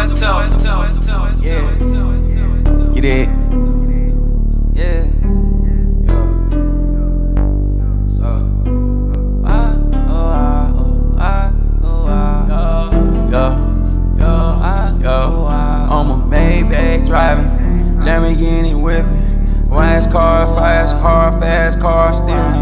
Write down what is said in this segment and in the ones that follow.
Yeah. Get it? Yeah. I'm a Maybach driving, Lamborghini whipping, fast car, fast car steering.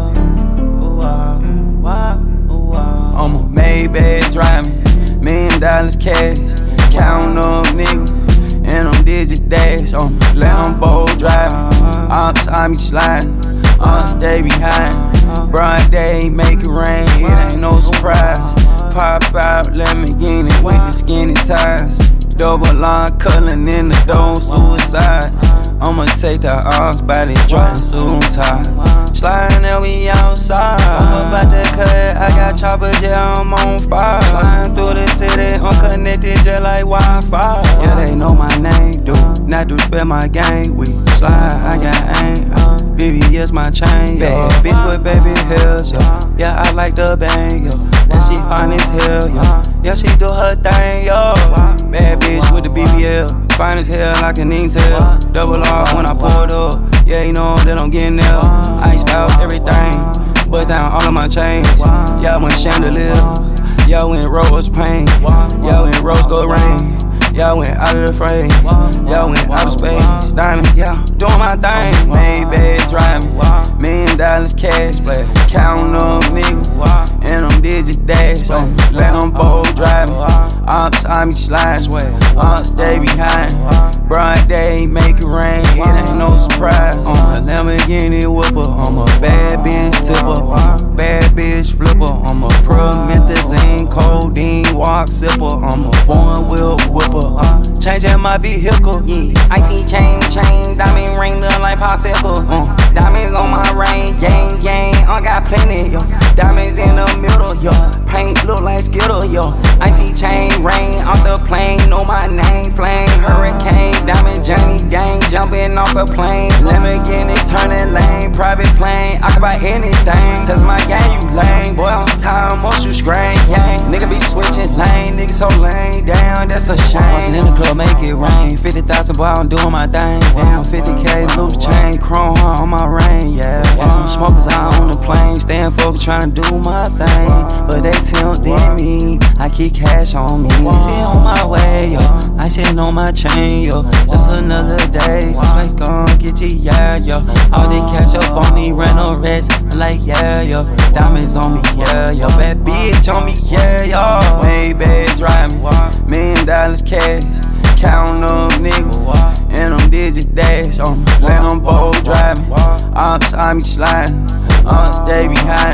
I'm a Maybach driving, $1 million cash, counting up niggas, and I'm digit dash. I'm Lambo driving, ops on me sliding, stay behind. Broad day make it rain, it ain't no surprise. Pop out Lamborghini with the skinny ties. Double line cullin' in the dome, suicide. I'ma take the arms by the joint, soon tied. Sliding and we outside. I'm about to cut, I got chopper, yeah, I'm on fire. Sliding through the city, I'm connected just like Wi-Fi. Yeah, they know my name, dude. Not to spell my gang. We slide, I got aim. VVS my chain, bad bitch with baby hairs, yo. Yeah, I like the bang, yo. And she fine as hell, yo. Yeah, she do her thing, yo. Bad bitch with the BBL, fine as hell, I can even tell. Double R when I pull it up, yeah, you know that I'm getting there. Iced out everything, bust down all of my chains. Yeah, when chandelier, yeah, when rose pain, yeah, when rose gold rain. Yeah, went out of the frame, yeah, went out of space. Diamond, yeah, doing my thing. Maybach driving, $1 million cash, play, counting up niggas, and I'm digit dash. I'm Lambo driving, ops on me sliding, stay behind. Broad day make it rain, it ain't no surprise. I'm a Lamborghini whipper, I'm a bad bitch tipper, I'm a bad bitch flipper, I'm a promethazine, codeine, walk sipper, I'm a foreign wheel whipper. Changing my vehicle, yeah. Icy chain, diamond ring look like popsicle. Diamonds on my ring, yang, I got plenty, yo. Diamonds in the middle, yo. Paint look like Skittle, yo. Icy chain, rain off the plane, know my name, flame, hurricane, diamond Johnny gang, jumping off the plane. Lamborghini turning lane, private plane, I can buy anything. Test my game, you lame, boy, on time, most you screen, yang. Nigga be switching lane, nigga so lame, damn, that's a shame. Walking in the club, make it rain. 50,000, boy, I'm doing my thing. Damn, 50K loose chain, chrome on my rain, yeah. Smokers out on the plane, staying focused, trying to do my thing. But they tempting me, I keep cash on me. She on my way, yo. I sitting on my chain, yo. Just another day, just gon' get you, yeah, yo. All they cash up on me, rental rest, like, yeah, yo. Diamonds on me, yeah, yo. Bad bitch on me, yeah, yo. Maybach driving, $1 million cash, counting up niggas, and I'm digit dash. I'm Lambo driving, ops on me sliding, stay behind.